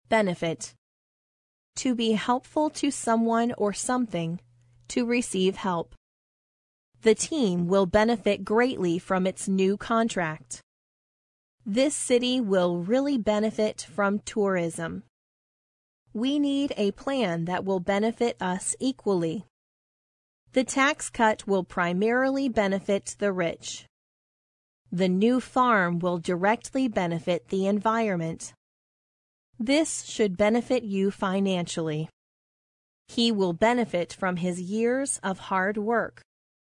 Benefit. To be helpful to someone or something. To receive help. The team will benefit greatly from its new contract. This city will really benefit from tourism. We need a plan that will benefit us equally. The tax cut will primarily benefit the rich. The new farm will directly benefit the environment. This should benefit you financially. He will benefit from his years of hard work.